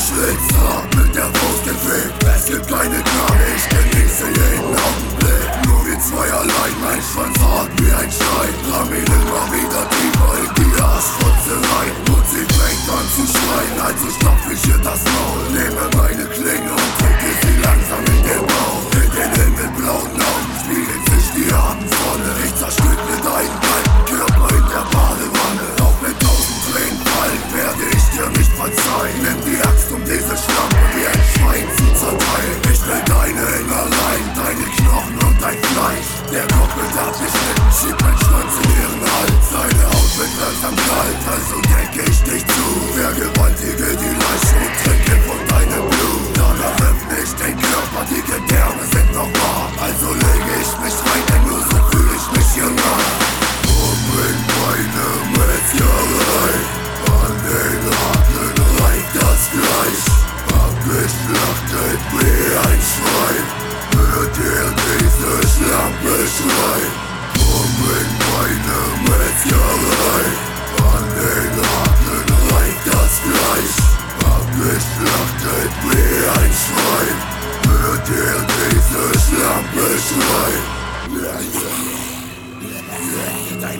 Schlitzer mit der Faust gefegt. Es gibt keine Gnade, ich genieße jeden Augenblick. Nur wir zwei allein, mein Schwanz hart wie ein Stein. Trag mich immer wieder tiefer in die Arschfotze rein. Und sie fängt an zu schreien, also stopf ich ihr das Maul. Nehme meine Klinge und drücke sie langsam in den Bauch. In den himmelblauen Augen spiegelt sich die Abendsonne. Ich zerstücke deinen kalten Körper in der Badewanne. Auch wenn 1000 Tränen fallen, werde ich dir nicht verzeihen. Nimm die Axt, um diese Schlampe wie ein Schwein zu zerteilen. Ich will deine Innereien, deine Knochen und dein Fleisch. Der Kopf wird abgeschnitten, schieb mein Schwanz in ihren Hals. Deine Haut wird langsam kalt, also decke ich dich zu. Vergewaltige die Leiche und trinke von deinem Blut. Danach öffne ich den Körper, die Gedärme sind noch warm. Also lege ich mich rein, denn nur so fühle ich mich hier nah. Umbring meine Metzgerei, an den Haken reicht das Fleisch. Abgeschlachtet wie ein Schwein, hört ihr diese Schlampe schreien. Umbring meine Metzgerei, an den Haken reicht das Fleisch. Abgeschlachtet wie ein Schwein, hört ihr diese Schlampe schreien. Dein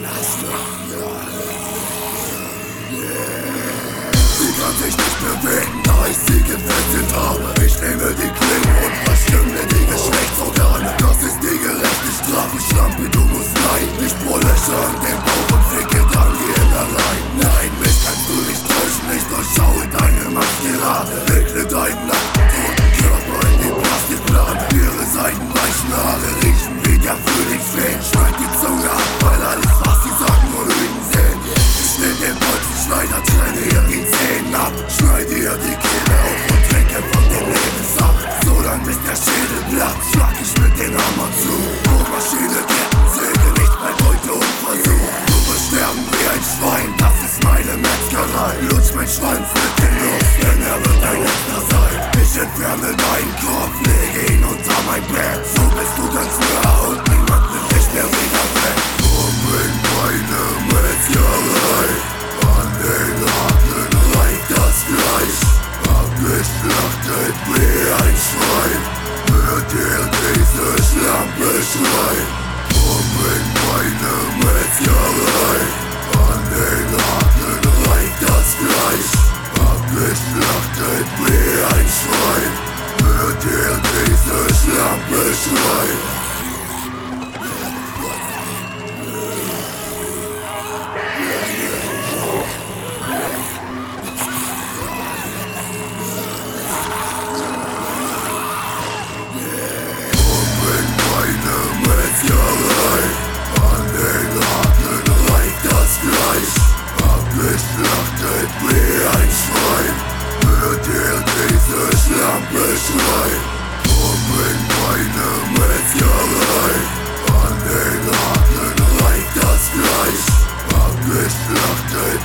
Sie kann sich nicht bewegen, da ich sie gefesselt habe. Ich nehme die Klinge und verstümle die Geschlechtsorgane. Das ist die gerechte Strafe, Schlampe, du musst leiden. Ich bohr Löcher an den Bauch und ficke dann die Innereien. Nein, mich kannst du nicht täuschen, ich durchschaue deine Maskerade. Wickle deinen nackten, toten Körper in die Plastikplane. Ihre seidenweichen Haare riechen wie der Frühlingsfeen. Schneid die Zunge ab, weil alles, was sie sagen, nur Lügen sehen. Ich nehm den Bolzenschneider, trenne ihr die Zähne ab. Schneide ihr die Kehle auf und trinke von den Lebenssaft. So lang bis der Schädel platzt, schlag ich mit den Hammer zu. Bohrmaschine, Kettensäge, nicht bei Beute und Versuch. Du wirst sterben wie ein Schwein, das ist meine Metzgerei. Lutsch mein Schwanz mit den Luft, denn er wird ein Letzter sein. Ich entferne deinen Kopf, lege ihn unter mein Bett. So bist du ganz nah und niemand nimmt dich mehr wieder weg. Umbring meine Metzgerei, an den Haken reicht das Fleisch. Abgeschlachtet wie ein Schwein, hört ihr diese Schlampe schreien. Umbring meine Metzgerei, an den Haken reicht das Fleisch. Abgeschlachtet wie ein Schwein, hört ihr diese Schlampe schreien. Metzgerei, an den Haken reicht das Fleisch. Abgeschlachtet wie ein Schwein, hört ihr diese Schlampe schreien. Umbring meine Metzgerei, an den Haken reicht das Fleisch. Abgeschlachtet